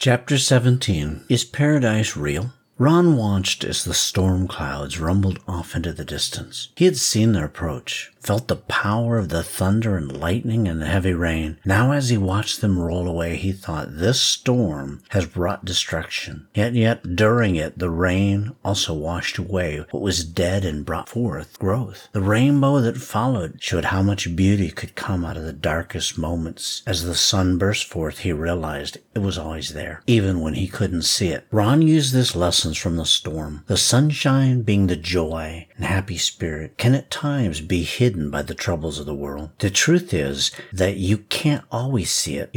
Chapter 17. Is Paradise Real? Ron watched as the storm clouds rumbled off into the distance. He had seen their approach, felt the power of the thunder and lightning and the heavy rain. Now as he watched them roll away, he thought, this storm has brought destruction. Yet during it, the rain also washed away what was dead and brought forth growth. The rainbow that followed showed how much beauty could come out of the darkest moments. As the sun burst forth, he realized it was always there, even when he couldn't see it. Ron used this lessons from the storm. The sunshine, being the joy and happy spirit, can at times be hidden by the troubles of the world. The truth is that you can't always see it.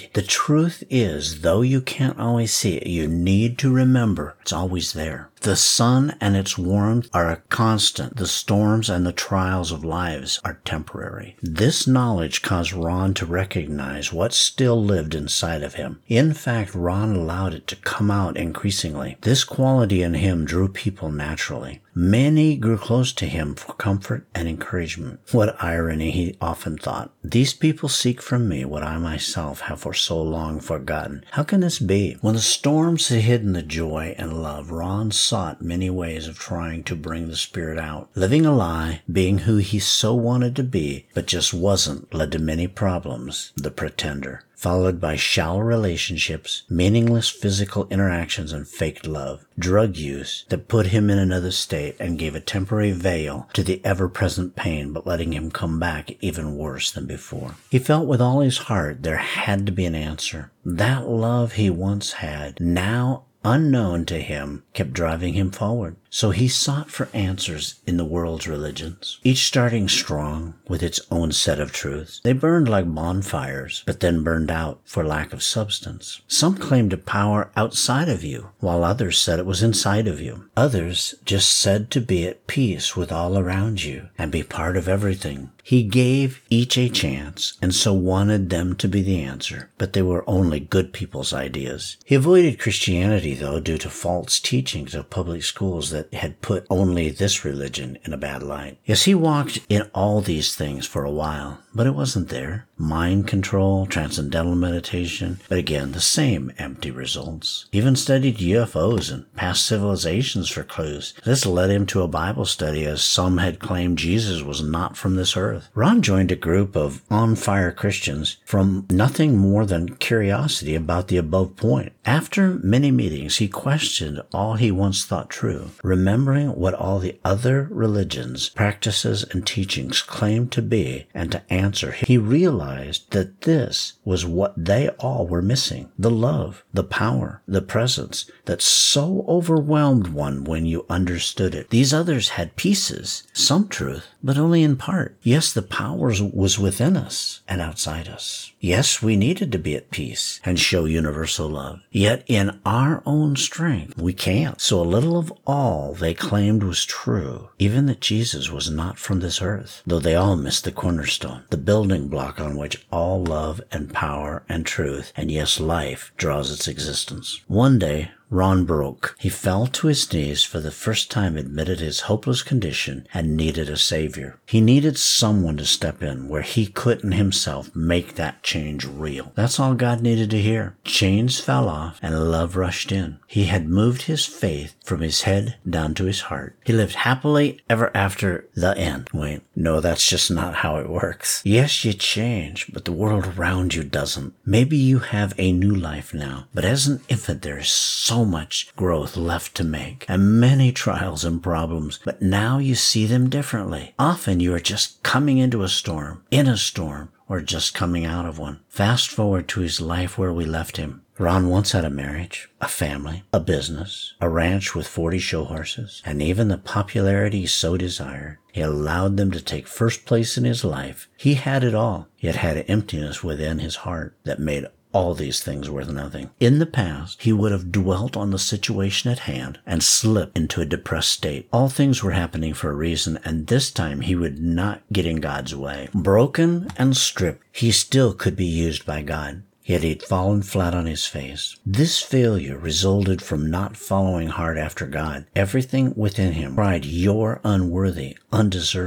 Though you can't always see it, you need to remember it's always there. The sun and its warmth are a constant. The storms and the trials of lives are temporary. This knowledge caused Ron to recognize what still lived inside of him. In fact, Ron allowed it to come out increasingly. This quality in him drew people naturally. Many grew close to him for comfort and encouragement. What irony, he often thought. These people seek from me what I myself have for so long forgotten. How can this be? When the storms had hidden the joy and love, Ron sought many ways of trying to bring the spirit out. Living a lie, being who he so wanted to be, but just wasn't, led to many problems. The pretender. Followed by shallow relationships, meaningless physical interactions, and faked love. Drug use that put him in another state and gave a temporary veil to the ever-present pain, but letting him come back even worse than before. He felt with all his heart there had to be an answer. That love he once had, now unknown to him, kept driving him forward. So he sought for answers in the world's religions, each starting strong with its own set of truths. They burned like bonfires, but then burned out for lack of substance. Some claimed a power outside of you, while others said it was inside of you. Others just said to be at peace with all around you and be part of everything. He gave each a chance and so wanted them to be the answer, but they were only good people's ideas. He avoided Christianity, though, due to false teachings of public schools that had put only this religion in a bad light. Yes, he walked in all these things for a while, but it wasn't there. Mind control, transcendental meditation, but again, the same empty results. Even studied UFOs and past civilizations for clues. This led him to a Bible study, as some had claimed Jesus was not from this earth. Ron joined a group of on-fire Christians from nothing more than curiosity about the above point. After many meetings, he questioned all he once thought true, remembering what all the other religions, practices, and teachings claimed to be, and to answer, he realized that this was what they all were missing. The love, the power, the presence that so overwhelmed one when you understood it. These others had pieces, some truth, but only in part. Yes, the power was within us and outside us. Yes, we needed to be at peace and show universal love. Yet in our own strength, we can't. So a little of all they claimed was true, even that Jesus was not from this earth, though they all missed the cornerstone, the building block on which all love and power and truth, and yes, life, draws its existence. One day, Ron broke. He fell to his knees for the first time, admitted his hopeless condition, and needed a savior. He needed someone to step in where he couldn't himself make that change real. That's all God needed to hear. Chains fell off and love rushed in. He had moved his faith from his head down to his heart. He lived happily ever after the end. Wait, no, that's just not how it works. Yes, you change, but the world around you doesn't. Maybe you have a new life now, but as an infant there is so much growth left to make and many trials and problems, but now you see them differently. Often you are just coming into a storm, in a storm, or just coming out of one. Fast forward to his life where we left him. Ron once had a marriage, a family, a business, a ranch with 40 show horses, and even the popularity he so desired. He allowed them to take first place in his life. He had it all, yet had an emptiness within his heart that made all these things worth nothing. In the past, he would have dwelt on the situation at hand and slipped into a depressed state. All things were happening for a reason, and this time he would not get in God's way. Broken and stripped, he still could be used by God. Yet he'd fallen flat on his face. This failure resulted from not following hard after God. Everything within him cried, "You're unworthy, undeserving,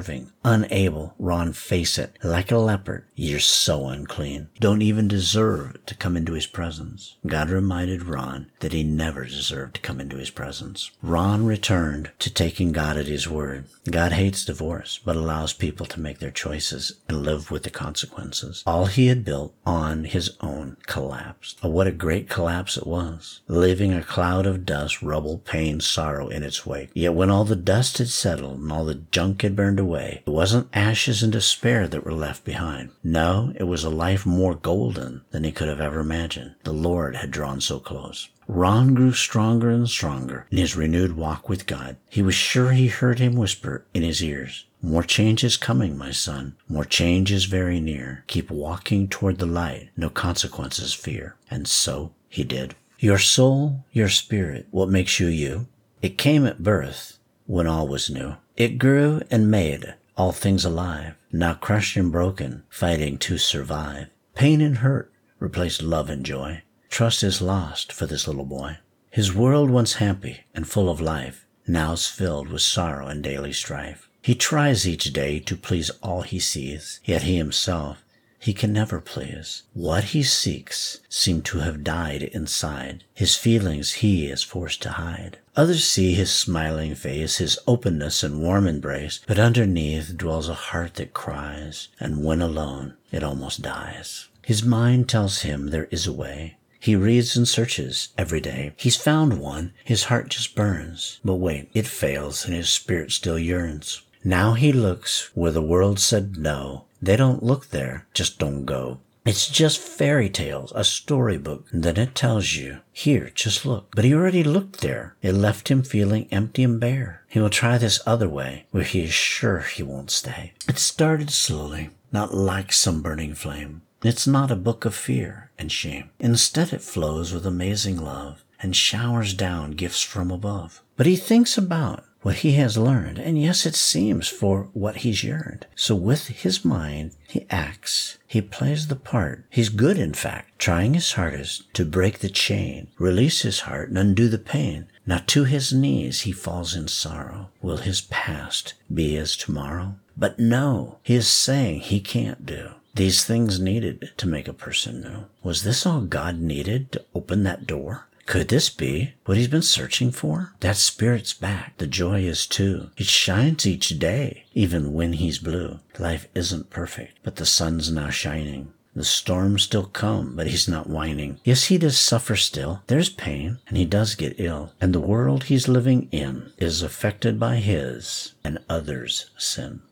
Unable, Ron face it. Like a leopard, you're so unclean. Don't even deserve to come into his presence. God reminded Ron that he never deserved to come into his presence. Ron returned to taking God at his word. God hates divorce, but allows people to make their choices and live with the consequences. All he had built on his own collapsed. Oh, what a great collapse it was, leaving a cloud of dust, rubble, pain, sorrow in its wake. Yet when all the dust had settled and all the junk had burned away, it wasn't ashes and despair that were left behind. No, it was a life more golden than he could have ever imagined. The Lord had drawn so close. Ron grew stronger and stronger in his renewed walk with God. He was sure he heard him whisper in his ears, "More change is coming, my son. More change is very near. Keep walking toward the light. No consequences fear." And so he did. Your soul, your spirit, what makes you you? It came at birth when all was new. It grew and made all things alive, now crushed and broken, fighting to survive. Pain and hurt replaced love and joy. Trust is lost for this little boy. His world, once happy and full of life, now's filled with sorrow and daily strife. He tries each day to please all he sees, yet he himself he can never please. What he seeks seem to have died inside. His feelings he is forced to hide. Others see his smiling face, his openness and warm embrace, but underneath dwells a heart that cries, and when alone, it almost dies. His mind tells him there is a way. He reads and searches every day. He's found one, his heart just burns. But wait, it fails and his spirit still yearns. Now he looks where the world said no. They don't look there, just don't go. It's just fairy tales, a storybook. And then it tells you, here, just look. But he already looked there. It left him feeling empty and bare. He will try this other way, where he is sure he won't stay. It started slowly, not like some burning flame. It's not a book of fear and shame. Instead, it flows with amazing love and showers down gifts from above. But he thinks about what he has learned, and yes, it seems for what he's yearned. So with his mind, he acts. He plays the part. He's good, in fact, trying his hardest to break the chain, release his heart, and undo the pain. Now to his knees he falls in sorrow. Will his past be his tomorrow? But no, he is saying he can't do these things needed to make a person new. Was this all God needed to open that door? Could this be what he's been searching for? That spirit's back. The joy is too. It shines each day, even when he's blue. Life isn't perfect, but the sun's now shining. The storms still come, but he's not whining. Yes, he does suffer still. There's pain, and he does get ill. And the world he's living in is affected by his and others' sin.